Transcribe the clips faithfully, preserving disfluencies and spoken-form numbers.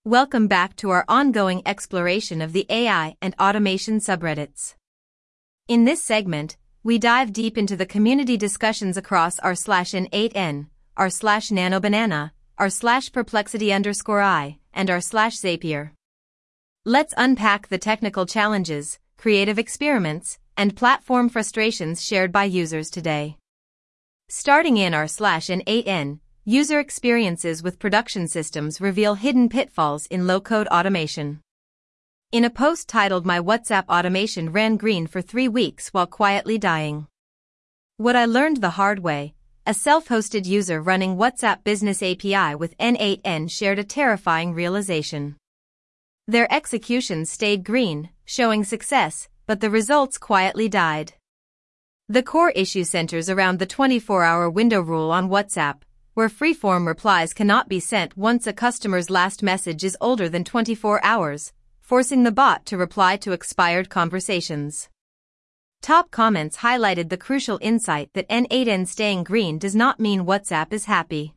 Welcome back to our ongoing exploration of the A I and automation subreddits. In this segment, we dive deep into the community discussions across r slash N eight N, r slash nanobanana, r slash perplexity underscore I, and r slash Zapier. Let's unpack the technical challenges, creative experiments, and platform frustrations shared by users today. Starting in r slash N eight N, user experiences with production systems reveal hidden pitfalls in low-code automation. In a post titled "My WhatsApp Automation Ran Green for Three Weeks While Quietly Dying. What I Learned the Hard Way," a self-hosted user running WhatsApp Business A P I with N eight N shared a terrifying realization. Their execution stayed green, showing success, but the results quietly died. The core issue centers around the twenty-four hour window rule on WhatsApp, where freeform replies cannot be sent once a customer's last message is older than twenty-four hours, forcing the bot to reply to expired conversations. Top comments highlighted the crucial insight that N eight N staying green does not mean WhatsApp is happy.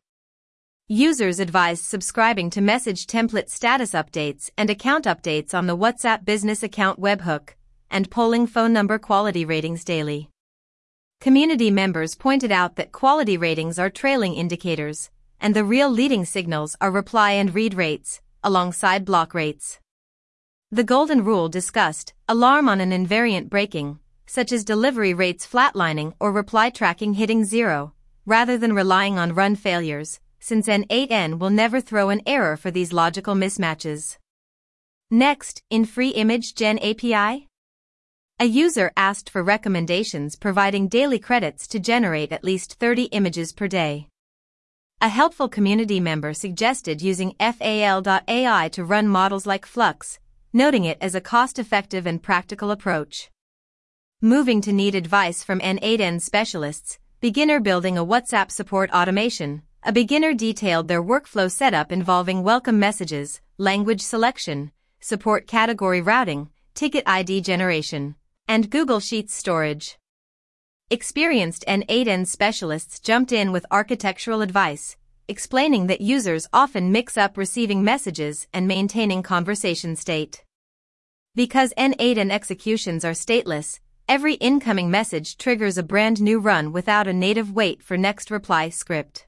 Users advised subscribing to message template status updates and account updates on the WhatsApp business account webhook, and polling phone number quality ratings daily. Community members pointed out that quality ratings are trailing indicators, and the real leading signals are reply and read rates, alongside block rates. The golden rule discussed alarm on an invariant breaking, such as delivery rates flatlining or reply tracking hitting zero, rather than relying on run failures, since N eight N will never throw an error for these logical mismatches. Next, in Free Image Gen A P I, a user asked for recommendations providing daily credits to generate at least thirty images per day. A helpful community member suggested using F A L dot A I to run models like Flux, noting it as a cost-effective and practical approach. Moving to need advice from N eight N specialists, beginner building a WhatsApp support automation. A beginner detailed their workflow setup involving welcome messages, language selection, support category routing, ticket I D generation, and Google Sheets storage. Experienced N eight N specialists jumped in with architectural advice, explaining that users often mix up receiving messages and maintaining conversation state. Because N eight N executions are stateless, every incoming message triggers a brand new run without a native wait for next reply script.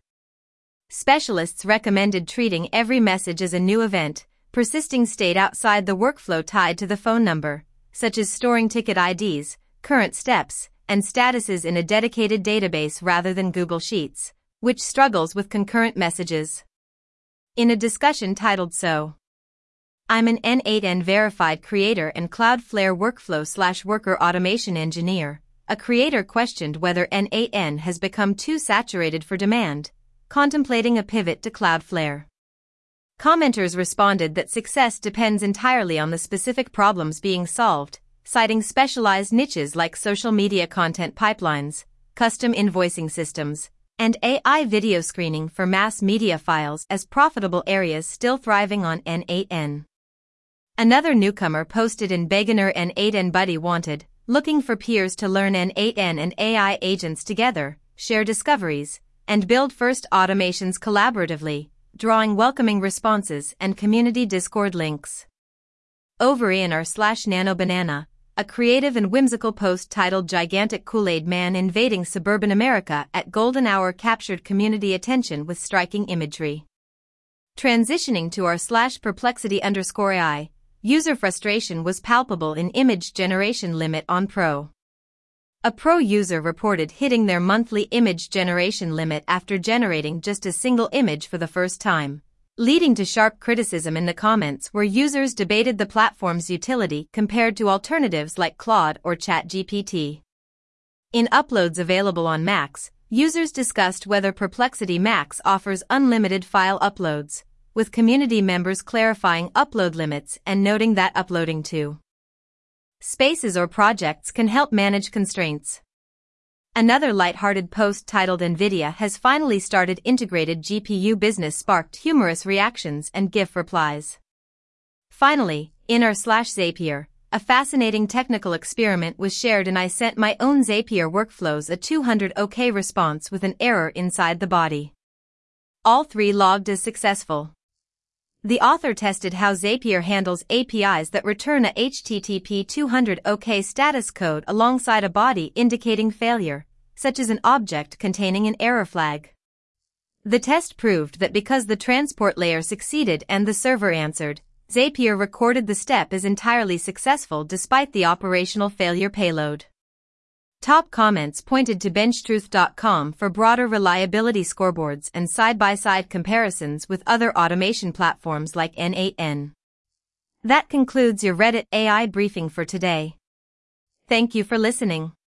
Specialists recommended treating every message as a new event, persisting state outside the workflow tied to the phone number, such as storing ticket I Ds, current steps, and statuses in a dedicated database rather than Google Sheets, which struggles with concurrent messages. In a discussion titled "So I'm an N eight N verified creator and Cloudflare workflow slash worker automation engineer," a creator questioned whether N eight N has become too saturated for demand, contemplating a pivot to Cloudflare. Commenters responded that success depends entirely on the specific problems being solved, citing specialized niches like social media content pipelines, custom invoicing systems, and A I video screening for mass media files as profitable areas still thriving on N eight N. Another newcomer posted in Beginner N eight N Buddy wanted, looking for peers to learn N eight N and A I agents together, share discoveries, and build first automations collaboratively, drawing welcoming responses and community Discord links. Over in r slash nanobanana, a creative and whimsical post titled "Gigantic Kool-Aid Man Invading Suburban America at Golden Hour" captured community attention with striking imagery. Transitioning to r slash perplexity underscore I, user frustration was palpable in image generation limit on Pro. A Pro user reported hitting their monthly image generation limit after generating just a single image for the first time, leading to sharp criticism in the comments where users debated the platform's utility compared to alternatives like Claude or ChatGPT. In uploads available on Macs, users discussed whether Perplexity Max offers unlimited file uploads, with community members clarifying upload limits and noting that uploading to spaces or projects can help manage constraints. Another lighthearted post titled "NVIDIA has finally started integrated G P U business" sparked humorous reactions and GIF replies. Finally, in r slash Zapier, a fascinating technical experiment was shared and I sent my own Zapier workflows a two hundred OK response with an error inside the body. All three logged as successful. The author tested how Zapier handles A P Is that return a H T T P two hundred OK status code alongside a body indicating failure, such as an object containing an error flag. The test proved that because the transport layer succeeded and the server answered, Zapier recorded the step as entirely successful despite the operational failure payload. Top comments pointed to benchtruth dot com for broader reliability scoreboards and side-by-side comparisons with other automation platforms like N eight N. That concludes your Reddit A I briefing for today. Thank you for listening.